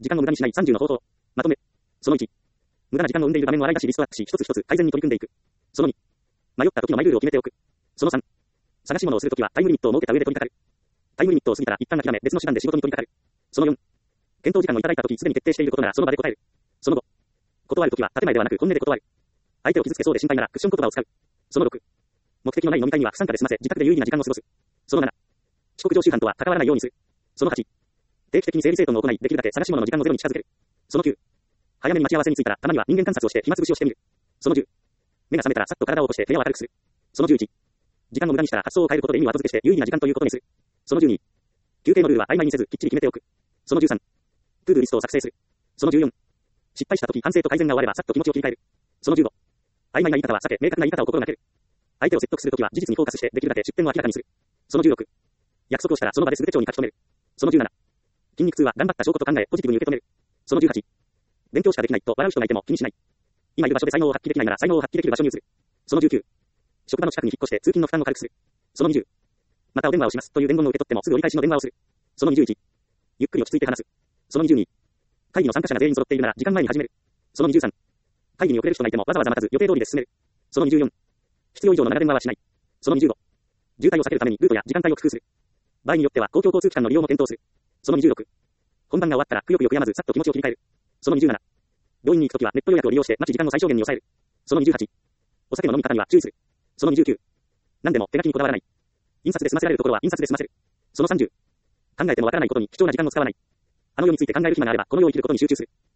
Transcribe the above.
時間を無駄にしない30の方法。まとめ。その1。無駄な時間を生んでいる場面を洗い出しリストアップし、一つ一つ改善に取り組んでいく。その2。迷った時のマイルールを決めておく。その3。探し物をするときはタイムリミットを設けた上で取り掛かる。タイムリミットを過ぎたら一旦諦め別の手段で仕事に取り掛かる。その4。検討時間をいただいたときすでに決定していることならその場で答える。その5。断るときは建前ではなく本音で断る。相手を傷つけそうで心配ならクッション言葉を使う。その6。目的のない飲み会には不参加で済ませ自宅で有意義な時間を過ごす。その7。遅刻常習犯とは関わらないようにする。その8。定期的に整理整頓を行いできるだけ探し物の時間のゼロに近づける。その9。早めに待ち合わせについたらたまには人間観察をして暇つぶしをしてみる。その10。目が覚めたらさっと体を起こして部屋を明るくする。その11。時間を無駄にしたら発想を変えることで意味を後付けして有意義な時間ということにする。その12。休憩のルールは曖昧にせずきっちり決めておく。その13。トゥードゥリストを作成する。その14。失敗したとき反省と改善が終わればさっと気持ちを切り替える。その15。曖昧な言い方は避け明確な言い方を心がける。相手を説得するときは事実にフォーカスしてできるだけ出典を明らかにする。その16。約束をしたらその場ですぐ手帳に書き留める。その17。筋肉痛は頑張った証拠と考えポジティブに受け止める。その18。勉強しかできないと笑う人がいても気にしない。今いる場所で才能を発揮できないなら才能を発揮できる場所に移る。その19。職場の近くに引っ越して通勤の負担を軽くする。その20。またお電話をしますという伝言を受け取ってもすぐ折り返しの電話をする。その21。ゆっくり落ち着いて話す。その22。会議の参加者が全員揃っているなら時間前に始める。その23。会議に遅れる人がいてもわざわざ待たず予定通りで進める。その24。必要以上の長電話はしない。その25。渋滞を避けるためにルートや時間帯を工夫する。場合によっては公共交通機関の利用も検討する。その26。本番が終わったらくよくよくやまずさっと気持ちを切り替える。その27。病院に行くときはネット予約を利用して待ち時間を最小限に抑える。その28。お酒の飲み方には注意する。その29。何でも手書きにこだわらない。印刷で済ませられるところは印刷で済ませる。その30。考えてもわからないことに貴重な時間を使わない。あの世について考える暇があればこの世を生きることに集中する。